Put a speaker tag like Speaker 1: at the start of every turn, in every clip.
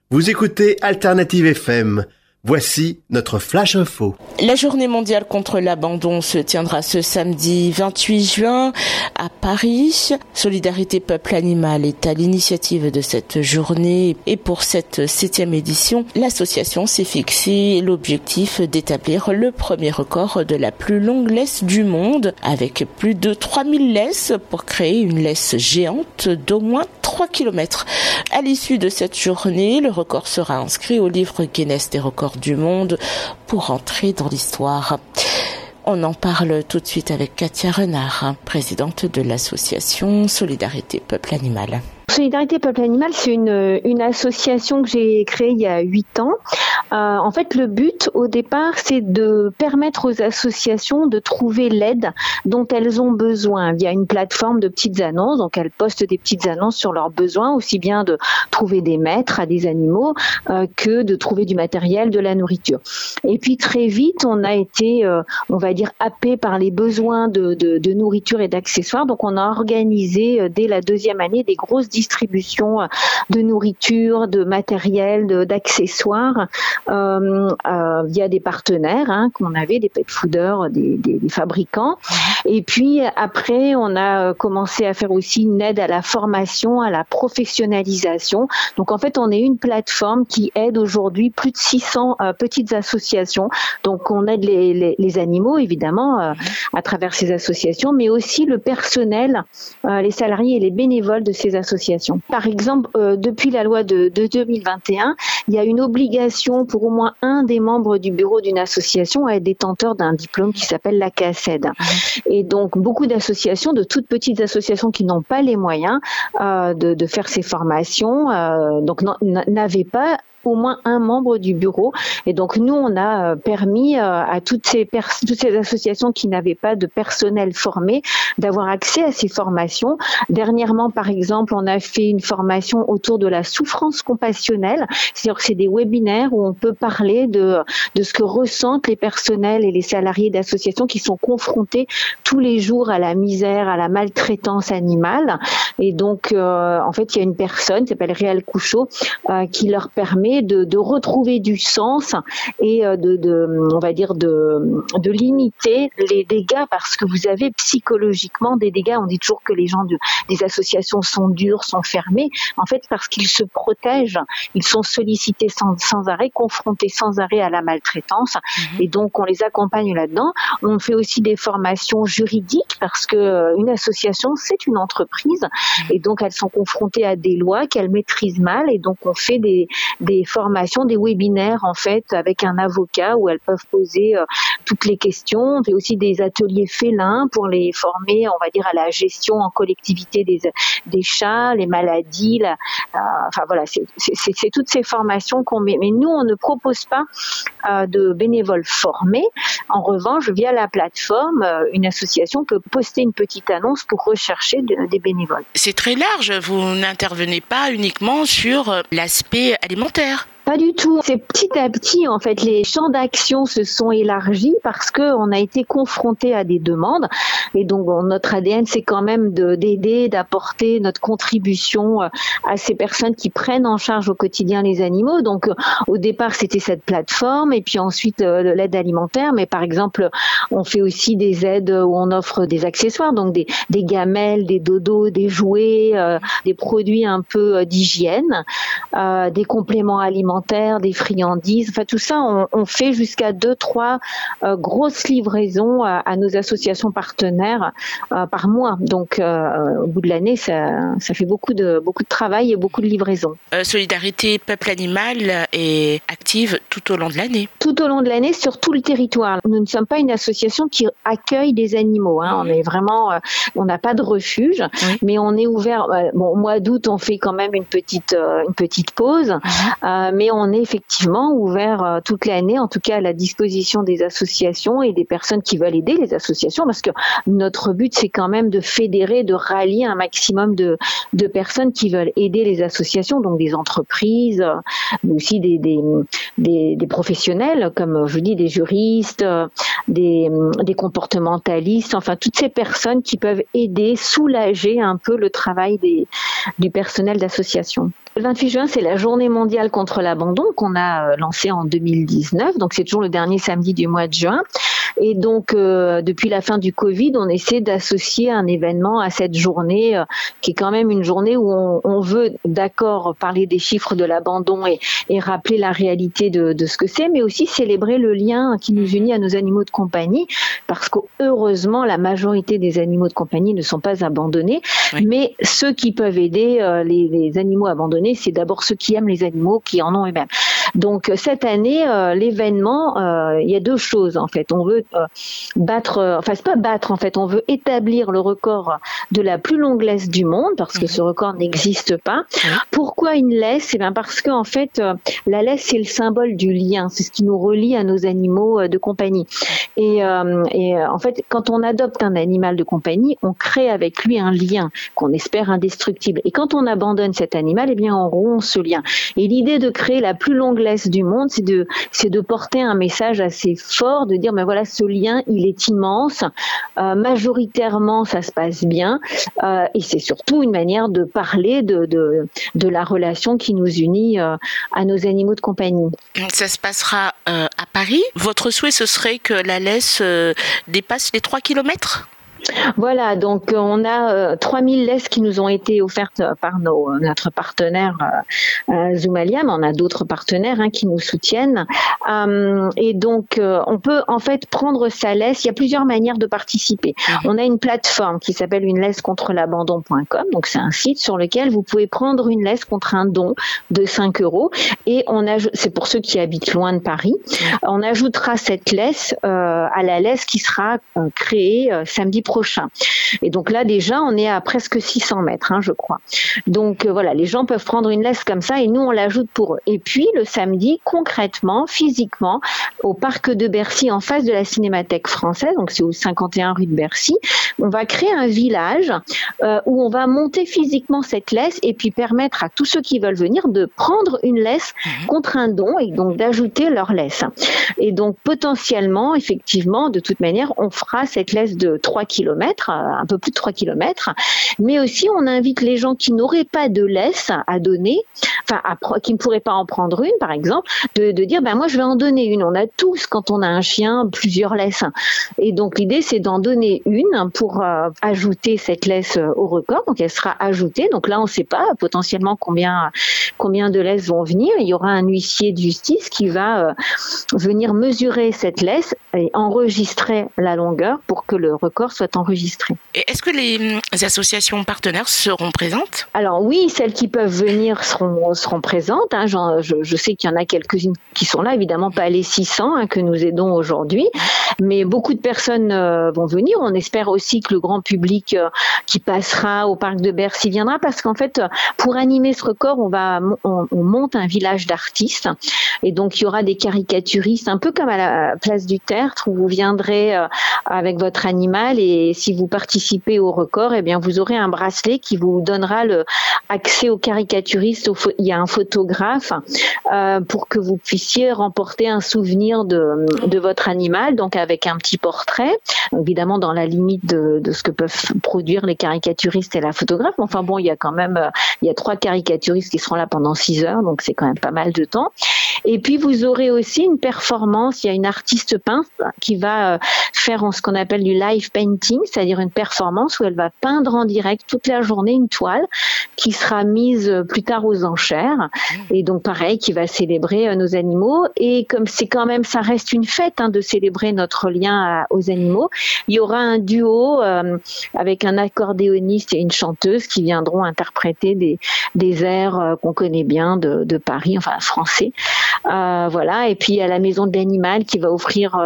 Speaker 1: Vous écoutez Alternative FM. Voici notre Flash Info.
Speaker 2: La journée mondiale contre l'abandon se tiendra ce samedi 28 juin à Paris. Solidarité Peuple Animal est à l'initiative de cette journée et pour cette 7e édition, l'association s'est fixé l'objectif d'établir le premier record de la plus longue laisse du monde avec plus de 3000 laisses pour créer une laisse géante d'au moins 3 km. À l'issue de cette journée, le record sera inscrit au livre Guinness des records du monde pour entrer dans l'histoire. On en parle tout de suite avec Katia Renard, présidente de l'association Solidarité Peuple Animal.
Speaker 3: Solidarité Peuple Animal, c'est une association que j'ai créée il y a 8 ans. En fait, le but au départ, c'est de permettre aux associations de trouver l'aide dont elles ont besoin via une plateforme de petites annonces. Donc, elles postent des petites annonces sur leurs besoins, aussi bien de trouver des maîtres à des animaux que de trouver du matériel, de la nourriture. Et puis, très vite, on a été, on va dire, happé par les besoins de nourriture et d'accessoires. Donc, on a organisé dès la 2e année des grosses distribution de nourriture, de matériel, d'accessoires via des partenaires qu'on avait, des pet fooders, des fabricants. Et puis après, on a commencé à faire aussi une aide à la formation, à la professionnalisation. Donc en fait, on est une plateforme qui aide aujourd'hui plus de 600 petites associations. Donc on aide les animaux, évidemment, à travers ces associations, mais aussi le personnel, les salariés et les bénévoles de ces associations. Par exemple, depuis la loi de 2021, il y a une obligation pour au moins un des membres du bureau d'une association à être détenteur d'un diplôme qui s'appelle l'ACACED. Et donc, beaucoup d'associations, de toutes petites associations qui n'ont pas les moyens de faire ces formations, donc n'avaient pas au moins un membre du bureau. Et donc, nous, on a permis à toutes ces associations qui n'avaient pas de personnel formé d'avoir accès à ces formations. Dernièrement, par exemple, on a fait une formation autour de la souffrance compassionnelle. C'est-à-dire que c'est des webinaires où on peut parler de ce que ressentent les personnels et les salariés d'associations qui sont confrontés tous les jours à la misère, à la maltraitance animale. Et donc, en fait, il y a une personne qui s'appelle Réal Couchot qui leur permet de retrouver du sens et on va dire de limiter les dégâts, parce que vous avez psychologiquement des dégâts. On dit toujours que les gens des associations sont durs, sont fermés. En fait, parce qu'ils se protègent, ils sont sollicités sans arrêt, confrontés sans arrêt à la maltraitance. Et donc, on les accompagne là-dedans. On fait aussi des formations juridiques parce que une association, c'est une entreprise. Et donc, elles sont confrontées à des lois qu'elles maîtrisent mal. Et donc, on fait des formations, des webinaires en fait avec un avocat où elles peuvent poser toutes les questions. On fait aussi des ateliers félins pour les former, on va dire, à la gestion en collectivité des chats, les maladies. Enfin voilà, c'est toutes ces formations qu'on met. Mais nous, on ne propose pas de bénévoles formés. En revanche, via la plateforme, une association peut poster une petite annonce pour rechercher des bénévoles.
Speaker 2: C'est très large. Vous n'intervenez pas uniquement sur l'aspect alimentaire.
Speaker 3: Pas du tout. C'est petit à petit, en fait, les champs d'action se sont élargis parce que on a été confronté à des demandes. Et donc, notre ADN, c'est quand même d'aider, d'apporter notre contribution à ces personnes qui prennent en charge au quotidien les animaux. Donc, au départ, c'était cette plateforme et puis ensuite l'aide alimentaire. Mais par exemple, on fait aussi des aides où on offre des accessoires, donc des gamelles, des dodos, des jouets, des produits un peu d'hygiène, des compléments alimentaires, des friandises, enfin tout ça, on fait jusqu'à 2-3 grosses livraisons à nos associations partenaires par mois. Donc au bout de l'année, ça fait beaucoup de travail et beaucoup de livraisons.
Speaker 2: Solidarité Peuple Animal est active tout au long de l'année.
Speaker 3: Tout au long de l'année sur tout le territoire. Nous ne sommes pas une association qui accueille des animaux. On est vraiment, on n'a pas de refuge, mais on est ouvert. Bon, au mois d'août, on fait quand même une petite pause, mais on est effectivement ouvert toute l'année, en tout cas à la disposition des associations et des personnes qui veulent aider les associations, parce que notre but, c'est quand même de fédérer, de rallier un maximum de personnes qui veulent aider les associations, donc des entreprises, mais aussi des professionnels, comme je dis, des juristes, des comportementalistes, enfin toutes ces personnes qui peuvent aider, soulager un peu le travail du personnel d'association. Le 28 juin, c'est la journée mondiale contre l'abandon qu'on a lancée en 2019. Donc, c'est toujours le dernier samedi du mois de juin. Et donc, depuis la fin du Covid, on essaie d'associer un événement à cette journée, qui est quand même une journée où on veut, d'accord, parler des chiffres de l'abandon et rappeler la réalité de ce que c'est, mais aussi célébrer le lien qui nous unit à nos animaux de compagnie, parce que heureusement, la majorité des animaux de compagnie ne sont pas abandonnés, oui. Mais ceux qui peuvent aider les animaux abandonnés, c'est d'abord ceux qui aiment les animaux, qui en ont eux-mêmes. Donc cette année, l'événement, il y a deux choses en fait. On veut on veut établir le record de la plus longue laisse du monde, parce que ce record n'existe pas. Pourquoi une laisse ? Eh bien parce que en fait, la laisse c'est le symbole du lien, c'est ce qui nous relie à nos animaux de compagnie. Et en fait, quand on adopte un animal de compagnie, on crée avec lui un lien qu'on espère indestructible. Et quand on abandonne cet animal, eh bien on rompt ce lien. Et l'idée de créer la plus longue laisse du monde, c'est de porter un message assez fort, de dire, ben voilà, ce lien, il est immense. Majoritairement, ça se passe bien. Et c'est surtout une manière de parler de la relation qui nous unit à nos animaux de compagnie.
Speaker 2: Ça se passera à Paris. Votre souhait, ce serait que la laisse dépasse les 3 kilomètres ?
Speaker 3: Voilà, donc on a 3000 laisses qui nous ont été offertes par notre partenaire Zumalia, mais on a d'autres partenaires qui nous soutiennent. Et donc on peut en fait prendre sa laisse. Il y a plusieurs manières de participer. On a une plateforme qui s'appelle unelaissecontrelabandon.com. Donc c'est un site sur lequel vous pouvez prendre une laisse contre un don de 5 €. Et c'est pour ceux qui habitent loin de Paris. On ajoutera cette laisse à la laisse qui sera créée samedi prochain. Et donc là déjà on est à presque 600 mètres, je crois. Donc voilà, les gens peuvent prendre une laisse comme ça et nous on l'ajoute pour eux. Et puis le samedi, concrètement, physiquement, au parc de Bercy, en face de la Cinémathèque française, donc c'est au 51 rue de Bercy, on va créer un village où on va monter physiquement cette laisse et puis permettre à tous ceux qui veulent venir de prendre une laisse contre un don et donc d'ajouter leur laisse. Et donc potentiellement, effectivement, de toute manière, on fera cette laisse de 3 kilomètres, un peu plus de 3 kilomètres, mais aussi on invite les gens qui n'auraient pas de laisse à donner, qui ne pourraient pas en prendre une par exemple, de dire moi je vais en donner une. On a tous, quand on a un chien, plusieurs laisses. Et donc l'idée c'est d'en donner une pour ajouter cette laisse au record. Donc elle sera ajoutée. Donc là on ne sait pas potentiellement combien de laisses vont venir. Il y aura un huissier de justice qui va venir mesurer cette laisse et enregistrer la longueur pour que le record soit enregistré.
Speaker 2: Et est-ce que les associations partenaires seront présentes ?
Speaker 3: Alors oui, celles qui peuvent venir seront présentes. Je sais qu'il y en a quelques-unes qui sont là, évidemment pas les 600 que nous aidons aujourd'hui, mais beaucoup de personnes vont venir. On espère aussi que le grand public qui passera au parc de Bercy viendra, parce qu'en fait, pour animer ce record, on monte un village d'artistes, et donc il y aura des caricaturistes, un peu comme à la place du Tertre, où vous viendrez avec votre animal, et si vous participez au record, eh bien vous aurez un bracelet qui vous donnera accès aux caricaturistes. Il y a un photographe pour que vous puissiez remporter un souvenir de votre animal, donc avec un petit portrait, évidemment dans la limite de ce que peuvent produire les caricaturistes et la photographe. Enfin bon, il y a 3 caricaturistes qui seront là pendant 6 heures, donc c'est quand même pas mal de temps. Et puis vous aurez aussi une performance. Il y a une artiste peintre qui va faire ce qu'on appelle du live painting, c'est-à-dire une performance où elle va peindre en direct toute la journée une toile qui sera mise plus tard aux enchères, et donc pareil, qui va célébrer nos animaux. Et comme c'est quand même, ça reste une fête de célébrer notre lien aux animaux, il y aura un duo avec un accordéoniste et une chanteuse qui viendront interpréter des airs qu'on connaît bien de Paris, enfin français. Voilà. Et puis il y a la maison de l'animal qui va offrir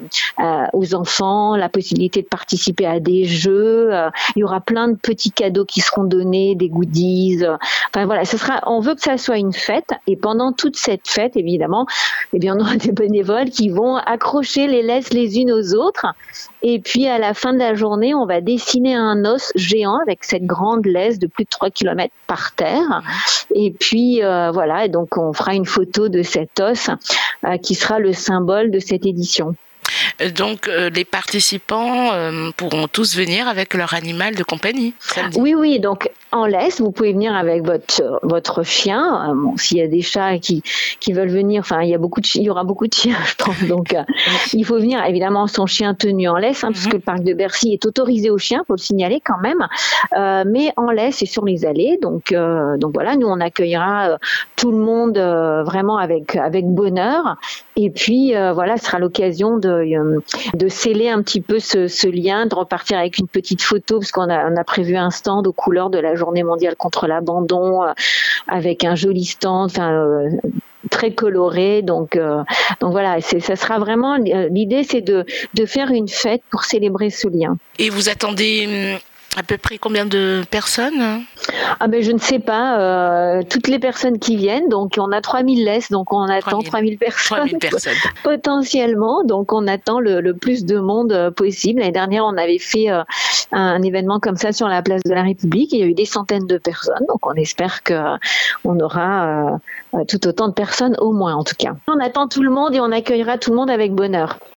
Speaker 3: aux enfants la possibilité de participer à des jeux. Il y aura plein de petits cadeaux qui seront donnés, des goodies. Enfin voilà, on veut que ça soit une fête, et pendant toute cette fête, évidemment, on aura des bénévoles qui vont accrocher les laisses les unes aux autres. Et puis à la fin de la journée, on va dessiner un os géant avec cette grande laisse de plus de 3 kilomètres par terre. Et puis voilà, et donc on fera une photo de cet os qui sera le symbole de cette édition.
Speaker 2: Donc les participants pourront tous venir avec leur animal de compagnie samedi.
Speaker 3: Oui, donc en laisse, vous pouvez venir avec votre chien. Bon, s'il y a des chats qui veulent venir, enfin il y aura beaucoup de chiens, je pense. Donc il faut venir évidemment son chien tenu en laisse, parce que le parc de Bercy est autorisé aux chiens, faut le signaler quand même, mais en laisse et sur les allées. Donc voilà, nous on accueillera tout le monde vraiment avec bonheur. Et puis voilà, ce sera l'occasion de sceller un petit peu ce lien, de repartir avec une petite photo, parce qu'on a prévu un stand aux couleurs de la Journée mondiale contre l'abandon, avec un joli stand, très coloré. Donc voilà, ça sera vraiment, l'idée c'est de faire une fête pour célébrer ce lien.
Speaker 2: Et vous attendez à peu près combien de personnes ?
Speaker 3: Je ne sais pas, toutes les personnes qui viennent, donc on a 3000 laisses, donc on attend 3000 personnes.
Speaker 2: 3000 personnes.
Speaker 3: Potentiellement, donc on attend le plus de monde possible. L'année dernière, on avait fait un événement comme ça sur la place de la République, il y a eu des centaines de personnes, donc on espère qu'on aura tout autant de personnes au moins en tout cas. On attend tout le monde et on accueillera tout le monde avec bonheur.